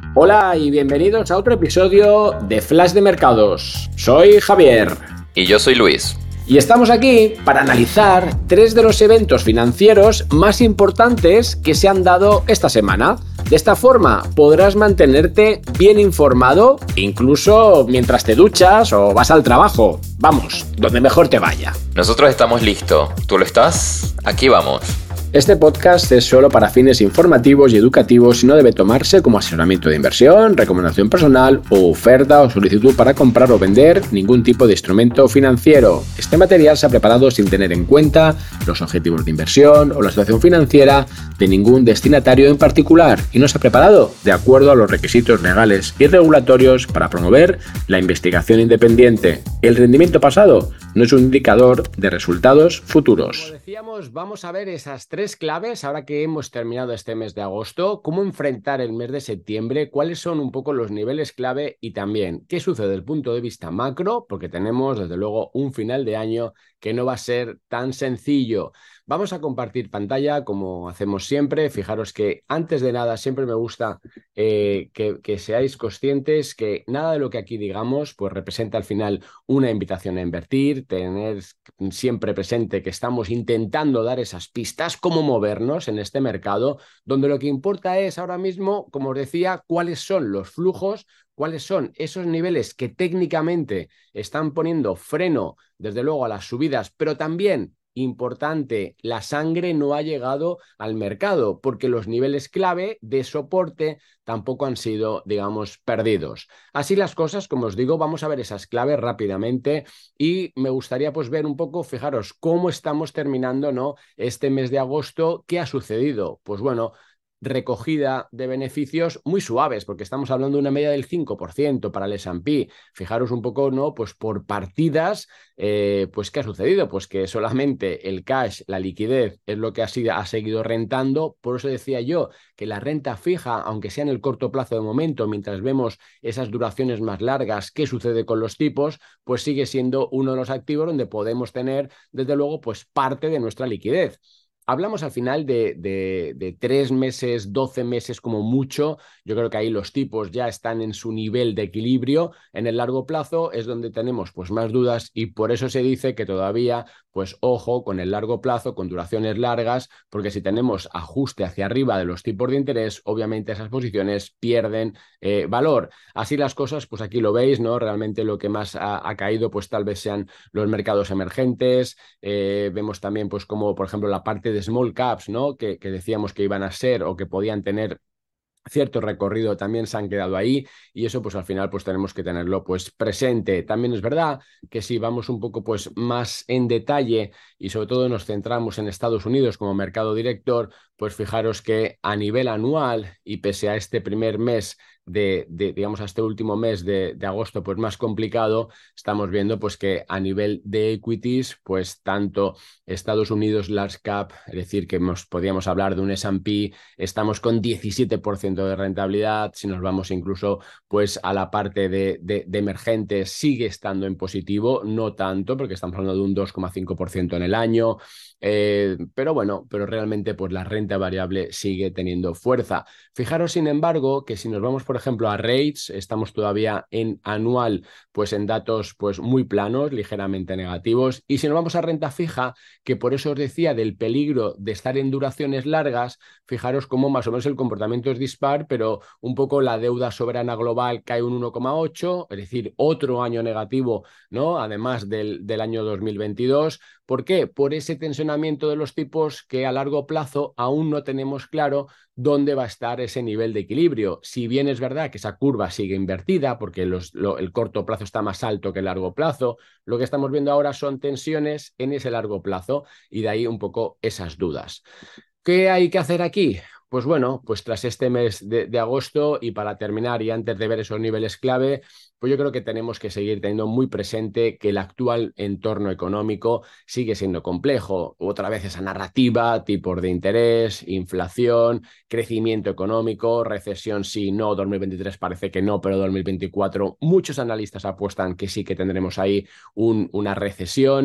Hola y bienvenidos a otro episodio de Flash de Mercados. Soy Javier. Y yo soy Luis. Y estamos aquí para analizar 3 de los eventos financieros más importantes que se han dado esta semana. De esta forma podrás mantenerte bien informado, incluso mientras te duchas o vas al trabajo. Vamos, donde mejor te vaya. Nosotros estamos listos. ¿Tú lo estás? Aquí vamos. Este podcast es solo para fines informativos y educativos y no debe tomarse como asesoramiento de inversión, recomendación personal o oferta o solicitud para comprar o vender ningún tipo de instrumento financiero. Este material se ha preparado sin tener en cuenta los objetivos de inversión o la situación financiera de ningún destinatario en particular y no se ha preparado de acuerdo a los requisitos legales y regulatorios para promover la investigación independiente. El rendimiento pasado no es un indicador de resultados futuros. Como decíamos, vamos a ver esas 3 claves ahora que hemos terminado este mes de agosto, cómo enfrentar el mes de septiembre, cuáles son un poco los niveles clave y también qué sucede desde el punto de vista macro, porque tenemos desde luego un final de año que no va a ser tan sencillo. Vamos a compartir pantalla como hacemos siempre. Fijaros que antes de nada siempre me gusta que seáis conscientes que nada de lo que aquí digamos pues representa al final una invitación a invertir, tener siempre presente que estamos intentando dar esas pistas, cómo movernos en este mercado, donde lo que importa es ahora mismo, como os decía, cuáles son los flujos, cuáles son esos niveles que técnicamente están poniendo freno, desde luego, a las subidas, pero también importante, la sangre no ha llegado al mercado porque los niveles clave de soporte tampoco han sido, digamos, perdidos. Así las cosas, como os digo, vamos a ver esas claves rápidamente y me gustaría pues ver un poco, fijaros, cómo estamos terminando, ¿no?, este mes de agosto. ¿Qué ha sucedido? Pues bueno, recogida de beneficios muy suaves, porque estamos hablando de una media del 5% para el S&P. Fijaros un poco, ¿no?, pues por partidas, pues ¿qué ha sucedido? Pues que solamente el cash, la liquidez, es lo que ha seguido rentando. Por eso decía yo que la renta fija, aunque sea en el corto plazo de momento, mientras vemos esas duraciones más largas, ¿qué sucede con los tipos? Pues sigue siendo uno de los activos donde podemos tener, desde luego, pues parte de nuestra liquidez. Hablamos al final de 3 meses, 12 meses como mucho. Yo creo que ahí los tipos ya están en su nivel de equilibrio. En el largo plazo es donde tenemos pues más dudas y por eso se dice que todavía, pues ojo con el largo plazo, con duraciones largas, porque si tenemos ajuste hacia arriba de los tipos de interés, obviamente esas posiciones pierden valor. Así las cosas, pues aquí lo veis, ¿no? Realmente lo que más ha caído pues tal vez sean los mercados emergentes. Vemos también pues como por ejemplo la parte de small caps, ¿no?, que decíamos que iban a ser o que podían tener cierto recorrido, también se han quedado ahí y eso pues al final pues tenemos que tenerlo pues presente. También es verdad que si vamos un poco pues más en detalle y sobre todo nos centramos en Estados Unidos como mercado director, pues fijaros que a nivel anual y pese a este primer mes digamos a este último mes de agosto pues más complicado, estamos viendo pues que a nivel de equities pues tanto Estados Unidos large cap, es decir que podríamos hablar de un S&P, estamos con 17% de rentabilidad. Si nos vamos incluso pues a la parte de emergentes, sigue estando en positivo, no tanto porque estamos hablando de un 2,5% en el año, pero bueno, pero realmente pues la renta variable sigue teniendo fuerza. Fijaros sin embargo que si nos vamos por ejemplo a rates, estamos todavía en anual pues en datos pues muy planos, ligeramente negativos, y si nos vamos a renta fija, que por eso os decía del peligro de estar en duraciones largas, fijaros cómo más o menos el comportamiento es dispar, pero un poco la deuda soberana global cae un 1,8, es decir, otro año negativo, ¿no?, además del año 2022. ¿Por qué? Por ese tensionamiento de los tipos que a largo plazo aún no tenemos claro dónde va a estar ese nivel de equilibrio. Si bien es verdad que esa curva sigue invertida porque el corto plazo está más alto que el largo plazo, lo que estamos viendo ahora son tensiones en ese largo plazo y de ahí un poco esas dudas. ¿Qué hay que hacer aquí? Pues bueno, pues tras este mes de agosto y para terminar y antes de ver esos niveles clave, pues yo creo que tenemos que seguir teniendo muy presente que el actual entorno económico sigue siendo complejo. Otra vez esa narrativa, tipos de interés, inflación, crecimiento económico, recesión sí, no, 2023 parece que no, pero 2024 muchos analistas apuestan que sí que tendremos ahí una recesión.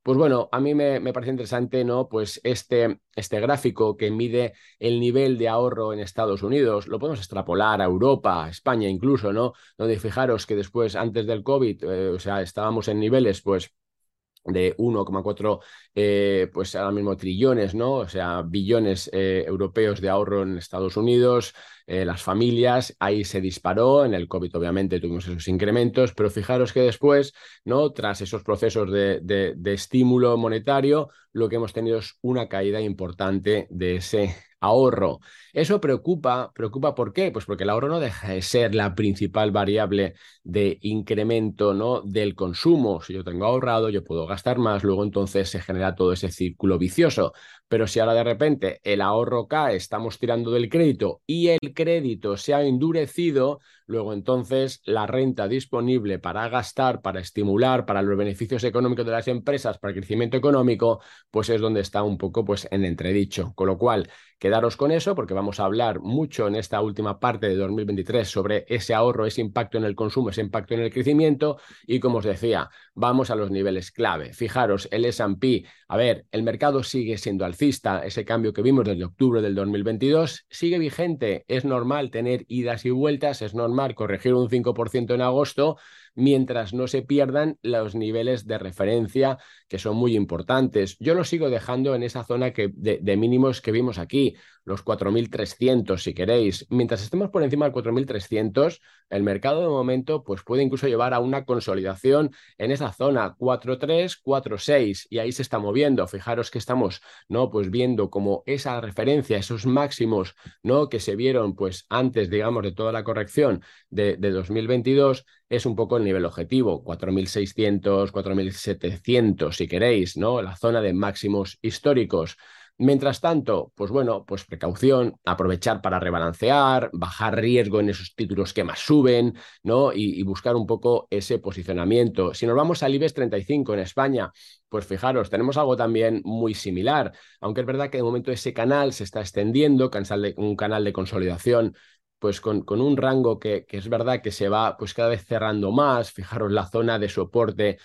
Pues bueno, a mí me parece interesante, ¿no? Pues este gráfico que mide el nivel de ahorro en Estados Unidos, lo podemos extrapolar a Europa, a España incluso, ¿no? Donde fijaros que después, antes del COVID, o sea, estábamos en niveles, pues de 1,4 pues ahora mismo trillones, ¿no? O sea, billones europeos de ahorro en Estados Unidos, las familias, ahí se disparó, en el COVID obviamente tuvimos esos incrementos, pero fijaros que después, ¿no? Tras esos procesos de estímulo monetario, lo que hemos tenido es una caída importante de ese ahorro. Eso preocupa ¿por qué? Pues porque el ahorro no deja de ser la principal variable de incremento, ¿no? Del consumo. Si yo tengo ahorrado, yo puedo gastar más, luego entonces se genera todo ese círculo vicioso. Pero si ahora de repente el ahorro cae, estamos tirando del crédito y el crédito se ha endurecido, luego entonces la renta disponible para gastar, para estimular, para los beneficios económicos de las empresas, para el crecimiento económico, pues es donde está un poco pues en entredicho. Con lo cual, quedaros con eso porque vamos a hablar mucho en esta última parte de 2023 sobre ese ahorro, ese impacto en el consumo, ese impacto en el crecimiento y como os decía, vamos a los niveles clave. Fijaros, el S&P, a ver, el mercado sigue siendo alcista, ese cambio que vimos desde octubre del 2022 sigue vigente, es normal tener idas y vueltas, es normal corregir un 5% en agosto mientras no se pierdan los niveles de referencia que son muy importantes. Yo lo sigo dejando en esa zona de mínimos que vimos aquí, los 4.300 si queréis. Mientras estemos por encima del 4.300, el mercado de momento pues puede incluso llevar a una consolidación en esa zona 4.3, 4.6 y ahí se está moviendo. Fijaros que estamos, ¿no? Pues viendo como esa referencia, esos máximos, ¿no? Que se vieron pues antes, digamos, de toda la corrección de 2022 es un poco el nivel objetivo, 4.600, 4.700 si queréis, ¿no? La zona de máximos históricos. Mientras tanto, pues bueno, pues precaución, aprovechar para rebalancear, bajar riesgo en esos títulos que más suben, ¿no? Y buscar un poco ese posicionamiento. Si nos vamos al IBEX 35 en España, pues fijaros, tenemos algo también muy similar, aunque es verdad que de momento ese canal se está extendiendo, un canal de consolidación pues con un rango que es verdad que se va pues cada vez cerrando más. Fijaros la zona de soporte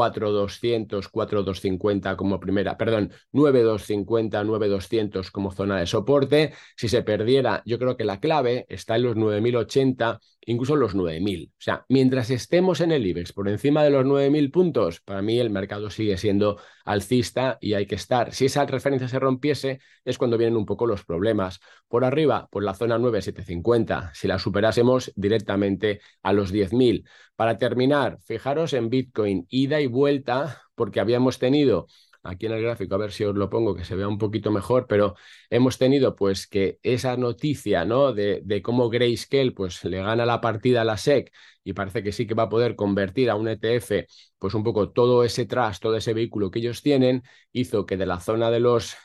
4.200, 4.250 como primera, perdón, 9.250, 9.200 como zona de soporte. Si se perdiera, yo creo que la clave está en los 9.080, incluso los 9.000. O sea, mientras estemos en el IBEX por encima de los 9.000 puntos, para mí el mercado sigue siendo alcista y hay que estar. Si esa referencia se rompiese, es cuando vienen un poco los problemas. Por arriba, pues la zona 9.750. Si la superásemos directamente a los 10.000. Para terminar, fijaros en Bitcoin, ida y vuelta, porque habíamos tenido aquí en el gráfico, a ver si os lo pongo que se vea un poquito mejor, pero hemos tenido pues que esa noticia, ¿no? De cómo Grayscale pues le gana la partida a la SEC y parece que sí que va a poder convertir a un ETF pues un poco todo ese trust, todo ese vehículo que ellos tienen, hizo que de la zona de los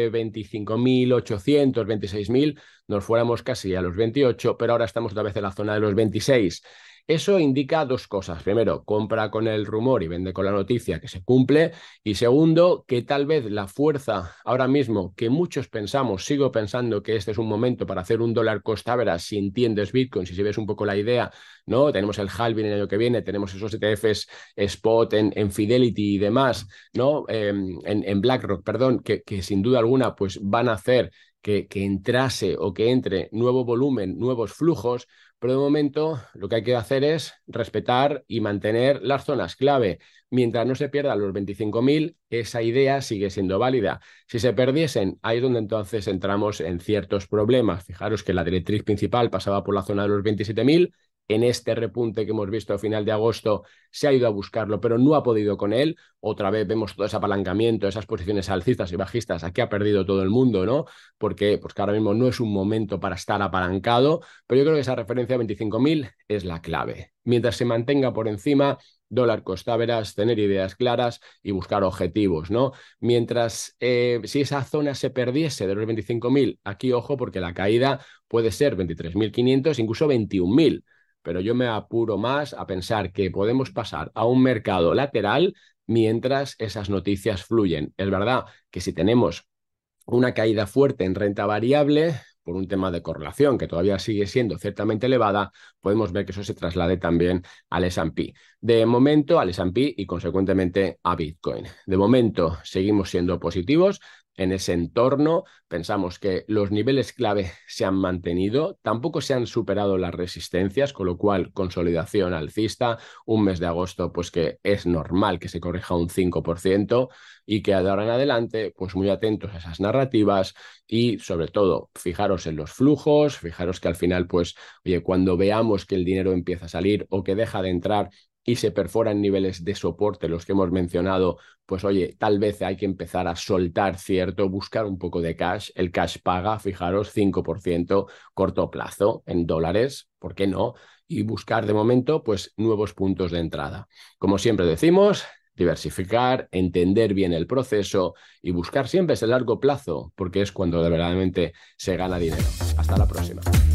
25.800, 26.000 nos fuéramos casi a los 28, pero ahora estamos otra vez en la zona de los 26. Eso indica dos cosas. Primero, compra con el rumor y vende con la noticia que se cumple. Y segundo, que tal vez la fuerza ahora mismo que muchos pensamos, sigo pensando que este es un momento para hacer un dólar cost average si entiendes Bitcoin, si ves un poco la idea, ¿no? Tenemos el halving el año que viene, tenemos esos ETFs spot en Fidelity y demás, ¿no? En BlackRock, perdón, que sin duda alguna pues van a hacer que entrase o que entre nuevo volumen, nuevos flujos, pero de momento lo que hay que hacer es respetar y mantener las zonas clave. Mientras no se pierdan los 25.000, esa idea sigue siendo válida. Si se perdiesen, ahí es donde entonces entramos en ciertos problemas. Fijaros que la directriz principal pasaba por la zona de los 27.000. En este repunte que hemos visto a final de agosto se ha ido a buscarlo, pero no ha podido con él. Otra vez vemos todo ese apalancamiento, esas posiciones alcistas y bajistas. Aquí ha perdido todo el mundo, ¿no? Porque pues que ahora mismo no es un momento para estar apalancado, pero yo creo que esa referencia a 25.000 es la clave. Mientras se mantenga por encima, dólar cost average, tener ideas claras y buscar objetivos, ¿no? Mientras, si esa zona se perdiese de los 25.000, aquí ojo porque la caída puede ser 23.500, incluso 21.000. Pero yo me apuro más a pensar que podemos pasar a un mercado lateral mientras esas noticias fluyen. Es verdad que si tenemos una caída fuerte en renta variable, por un tema de correlación que todavía sigue siendo ciertamente elevada, podemos ver que eso se traslade también al S&P. De momento al S&P y consecuentemente a Bitcoin. De momento seguimos siendo positivos. En ese entorno pensamos que los niveles clave se han mantenido, tampoco se han superado las resistencias, con lo cual consolidación alcista, un mes de agosto pues que es normal que se corrija un 5% y que de ahora en adelante pues muy atentos a esas narrativas y sobre todo fijaros en los flujos, fijaros que al final pues oye, cuando veamos que el dinero empieza a salir o que deja de entrar y se perforan niveles de soporte, los que hemos mencionado, pues oye, tal vez hay que empezar a soltar cierto, buscar un poco de cash. El cash paga, fijaros, 5% corto plazo en dólares, ¿por qué no? Y buscar de momento, pues nuevos puntos de entrada. Como siempre decimos, diversificar, entender bien el proceso y buscar siempre ese largo plazo, porque es cuando de verdaderamente se gana dinero. Hasta la próxima.